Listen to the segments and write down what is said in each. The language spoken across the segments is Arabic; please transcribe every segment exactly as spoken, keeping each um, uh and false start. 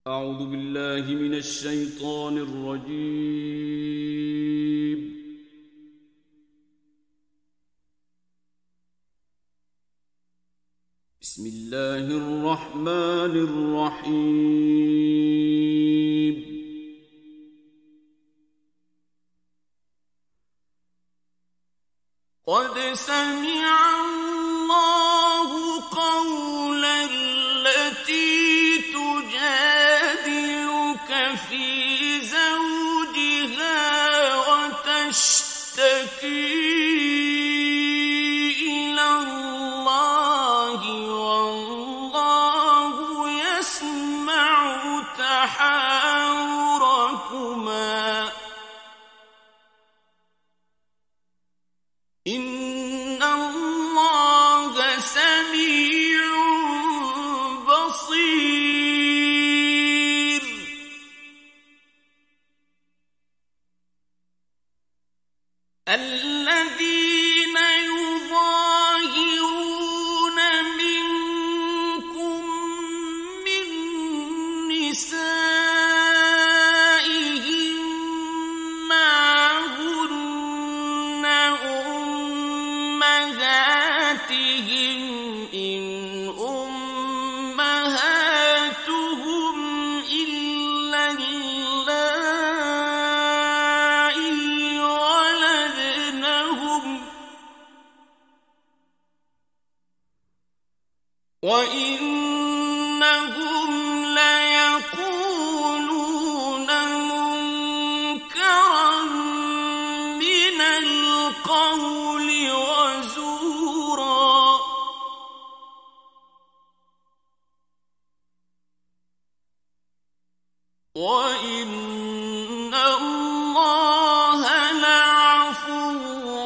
أعوذ بالله من الشيطان الرجيم. بسم الله الرحمن الرحيم. قد سمع الله قول التي تجادلك في زوجها وتشتكي إلى الله والله يسمع تحاوركما إن الله سميع بصير. الذين يظاهرون منكم من نسائهم ما هن أمهاتهم إن أمهاتهم إلا اللائي ولدنهم وإنهم ليقولون منكرا من القول وزورا. وإن الله لعفو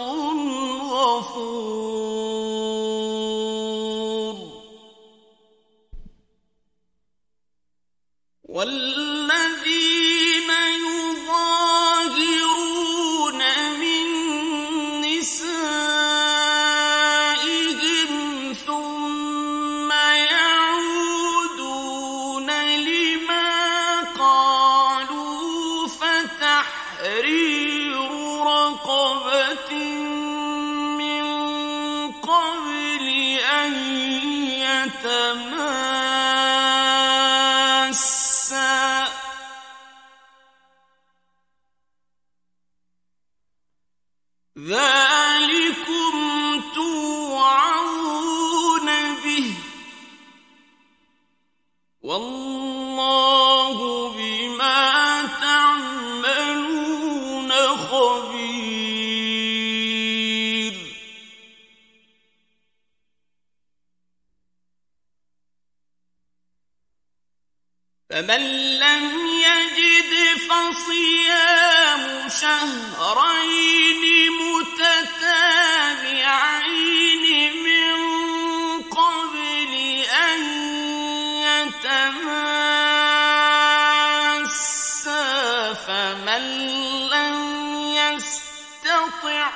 غفور. والذين يظاهرون من نسائهم ثم يعودون لما قالوا فتحرير رقبة من قبل أن يتماسا ذلكم توعظون به والله بما تعملون خبير. فمن لم يجد فصيام شهرين متتابعين من قبل أن يتماسا فمن لم يستطع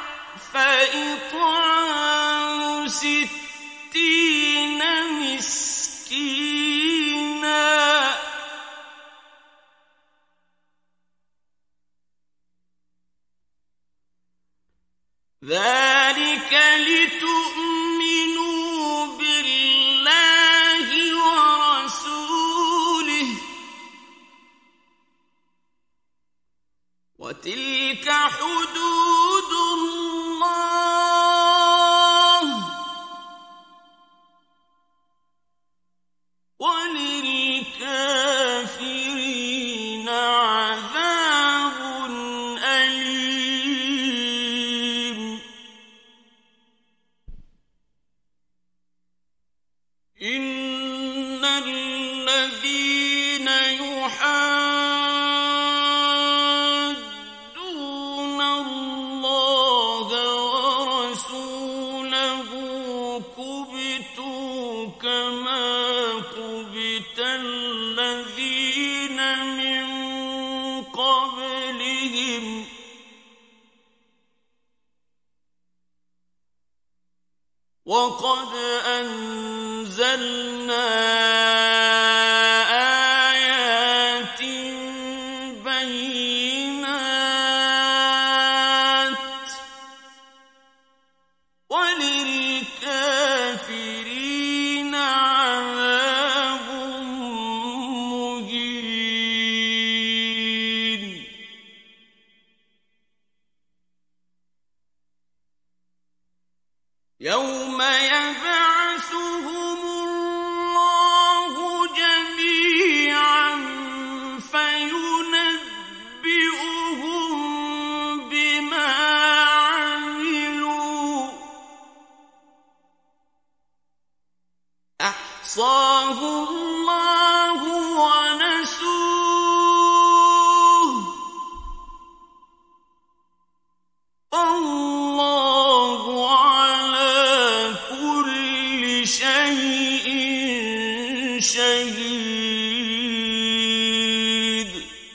فإطعام ستين مسكينا ذلك لتؤمنوا بالله ورسوله وتلك حدود الله وللكافرين عذاب أليم. إن الذين يحادون الله ورسوله كبتوا كما كبت الذين من قبلهم وقد أنزلنا آيات أحصاه الله ونسوه والله على كل شيء شهيد.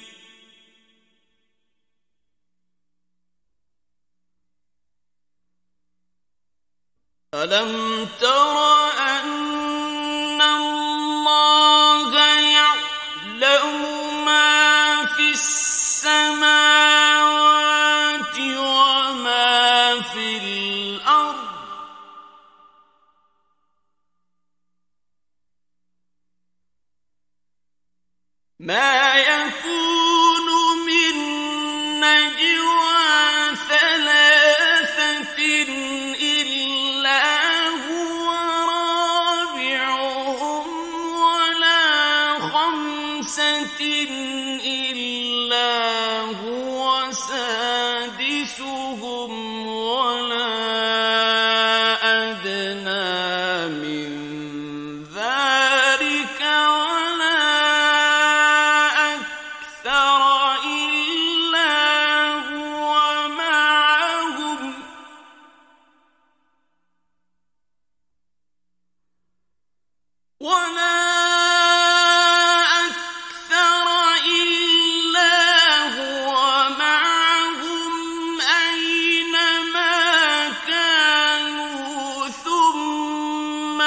ألم تر أن الله يعلم ما في السماوات وما في الأرض ما يكون من نجوى ثلاثة إلا هو رابعهم ولا خمسة إلا هو سادسهم ولا أدنى من ذلك ولا أكثر إلا هو معهم ولا أكثر إلا هو معهم أينما كانوا ثم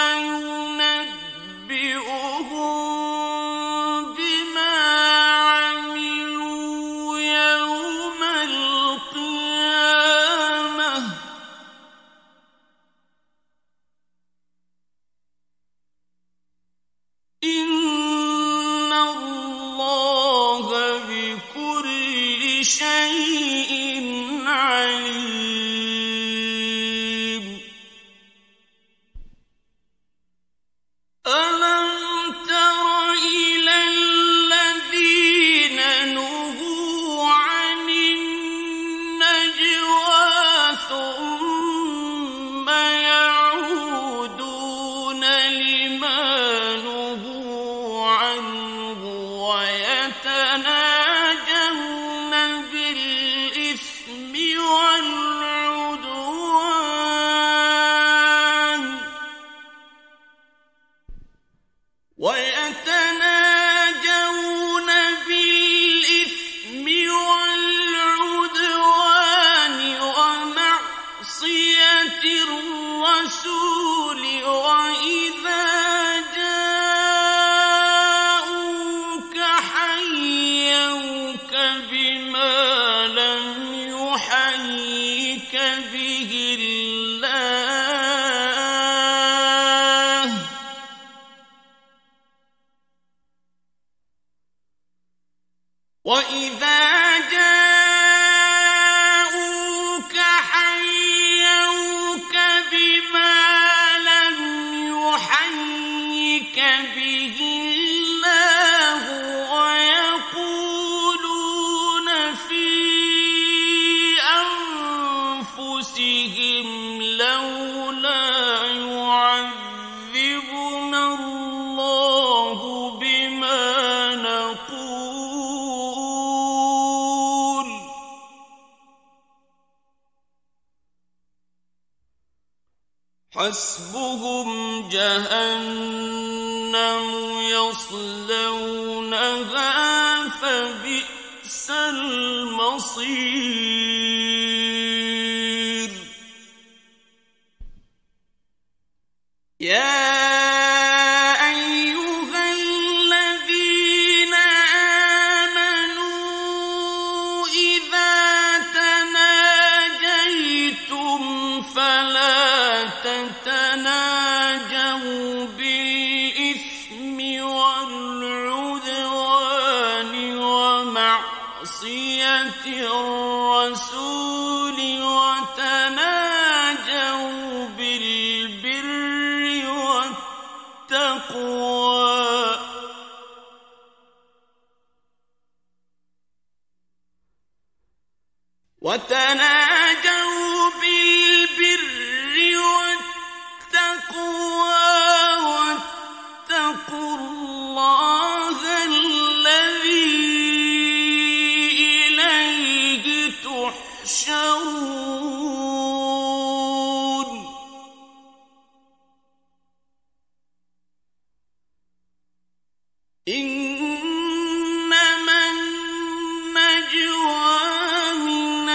ينبئهم بما عملوا يوم القيامة إن الله بكل شيء عليم. ألم تر إلى الذين نهوا عن النجوى ثم يعودون لما نهوا عنه ويتناجون بالإثم والعدوان ويتناجون بالإثم والعدوان ومعصية الرسول وإذا جاءوك حيوك بما لم يحيك به الله وإذا جاءوك حيوك بما لم يحيك به الله ويقولون في أنفسهم لولا يعذبنا الله بما نقول حسبهم جهنم يصلونها فبئس المصير. يا أيها الذين آمنوا إذا تناجيتم فلا تتناجوا بالإثم والعدوان ومعصية الرسول وتناجوا بالبر والتقوى وتناجوا بالبر والتقوى إنما النجوى من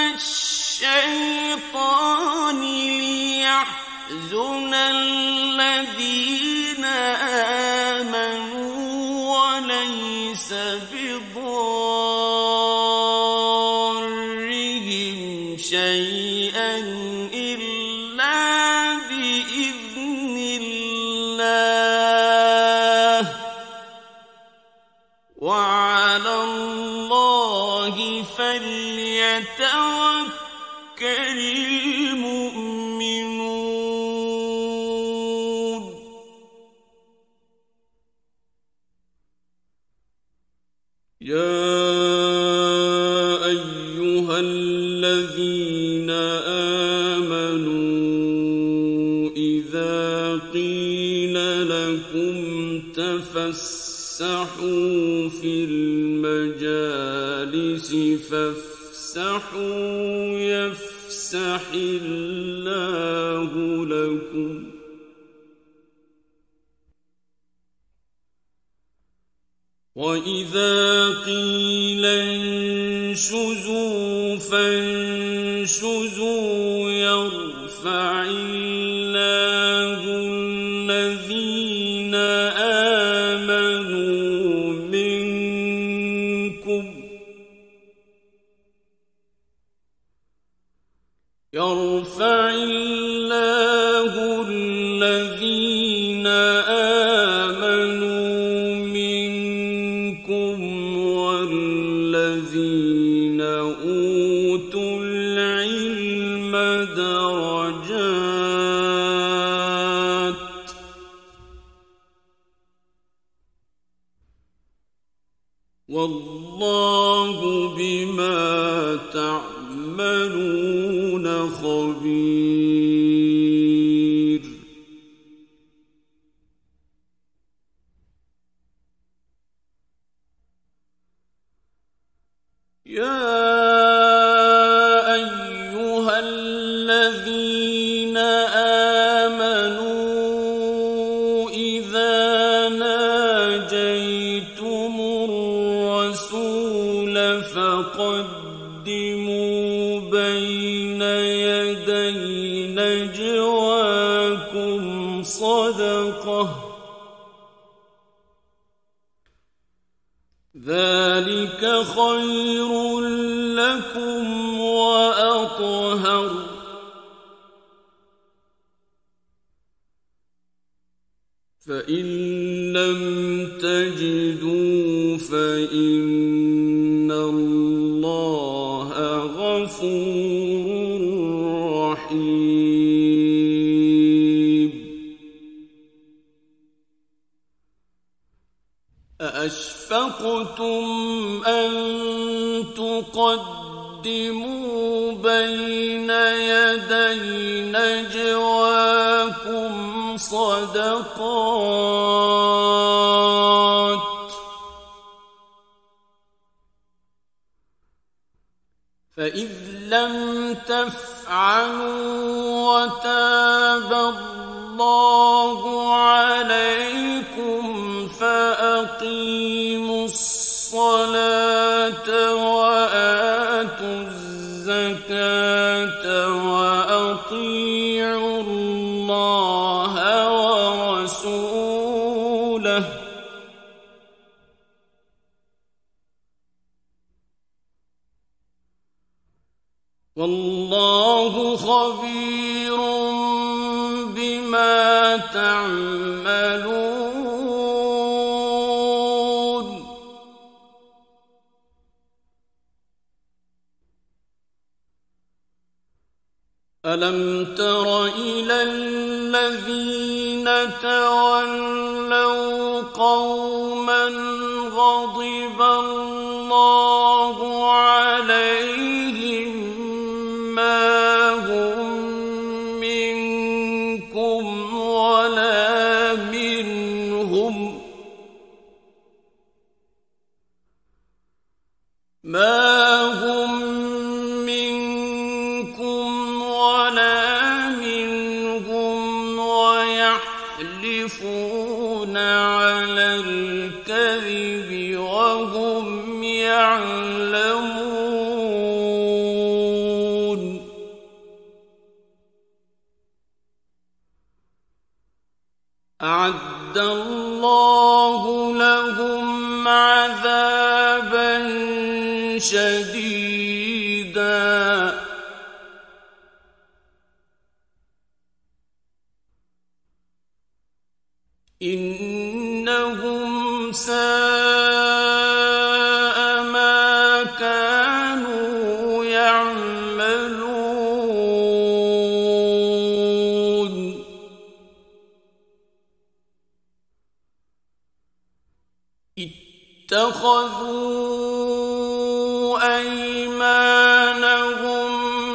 الشيطان ليحزن الذين آمنوا وليس بضارهم شيئا إلا بإذن الله وعلى الله فليتوكل المؤمنون. يا أيها الذين آمنوا إذا قيل لكم تفسحوا في المجالس فافسحوا يفسح الله لكم وإذا قيل انشزوا فانشزوا يرفع الله الذين آمنوا منكم يرفع الله الذين آمنوا منكم والذين أوتوا العلم درجات والله بما تعملون خبير. يا أيها الذين آمنوا إذا ناجيتم الرسول فقدموا بين يدي نجواكم صدقة ذلك خير لكم وأطهر فإن لم تجدوا فإن الله غفور رحيم. أأشفقتم أن تقدموا بين يدي نجواكم صدقات فإذ لم تفعلوا وتاب الله عليكم فأقيموا الصلاة وآتوا الزكاة وأطيعوا الله ورسوله والله خبير بما تعملون. ألم تر إلى الذين تولوا قوما غضب الله عليهم ما هم منكم ولا منهم ما هم منكم ولا منهم ويحلفون على الكذب أعد الله لهم عذابا شديدا إنهم ساء ما كانوا يعملون اتخذوا أيمانهم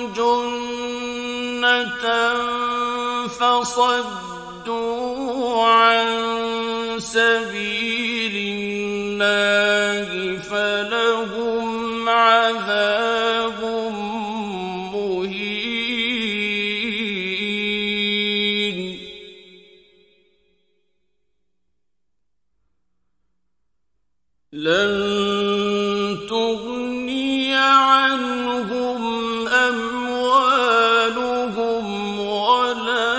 جنة فصدوا عن سبيل الله فلهم عذاب مهين لن تغني عنهم أموالهم ولا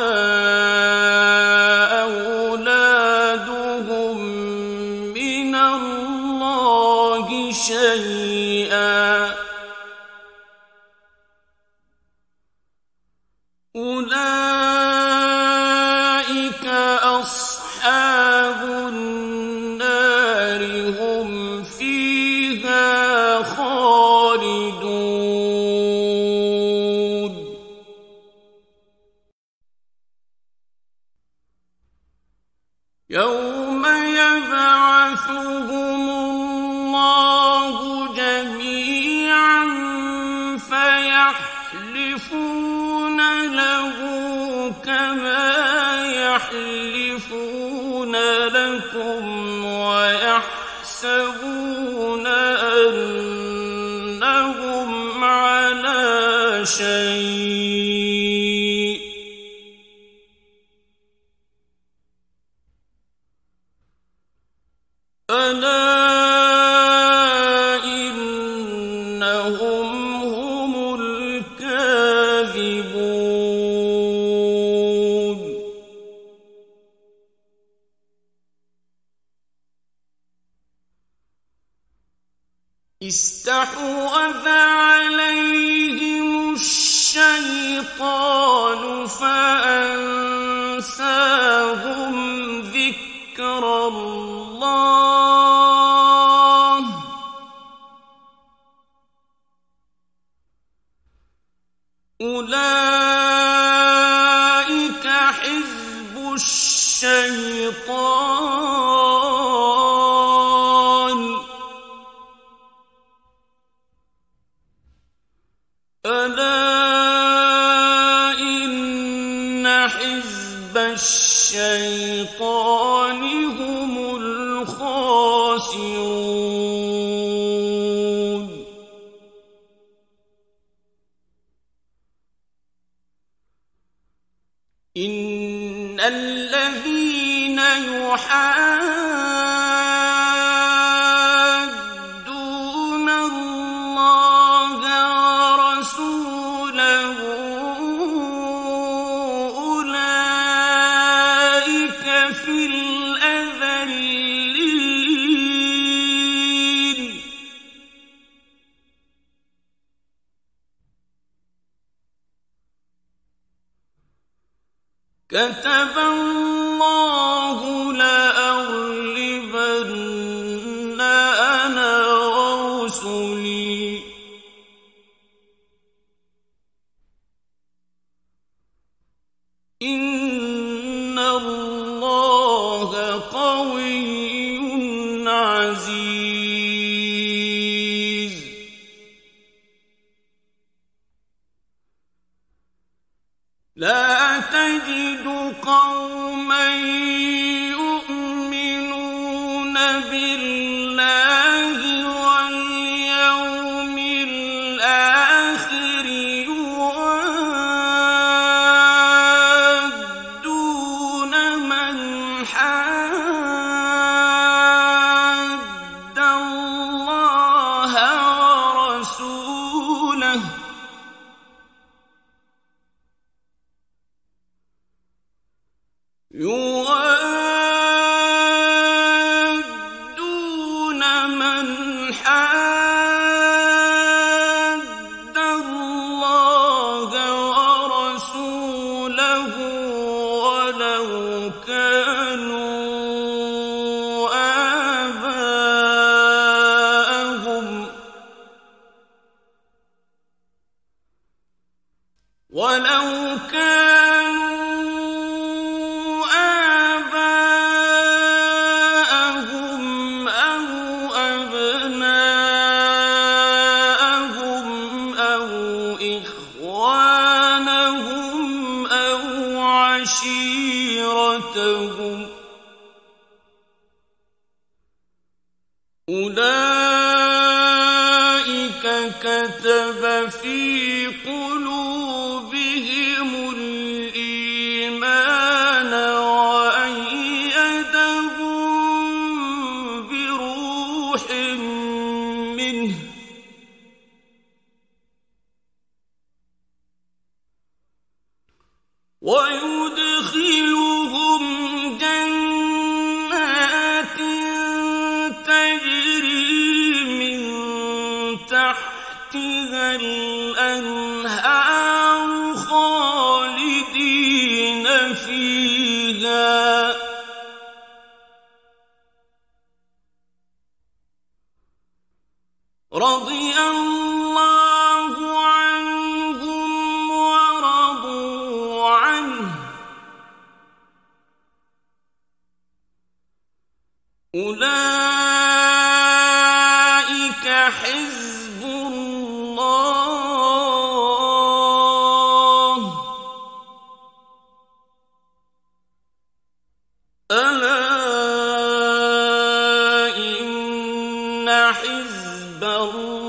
أولادهم من الله شيئا أولئك أصحاب النار هم فيها خالدون يوم يبعثهم الله جميعا فيحلفون له كما يحلفون لكم ويحسبون أنهم على شيء ألا إنهم هم الكاذبون استحوذ عليهم الشيطان فأنساهم ذكر الله أولئك حزب الشيطان ألا إن حزب الشيطان هم الخاسرون إن الذين يحادون الله ورسوله أولئك في الأذلين كتب الله لأغلبن أنا ورسلي إن الله قوي عزيز لا تجد قوما يؤمنون بالله واليوم الآخر يوادون من حاد الله ورسوله يوادون أولئك كتب في قلوبهم الإيمان وأيدهم بروح منه ويدخلهم جنات تجري من تحتها الأنهار خالدين فيها رضي الله عنهم ورضوا عنه أولئك حزب الله ألا إن حزب الله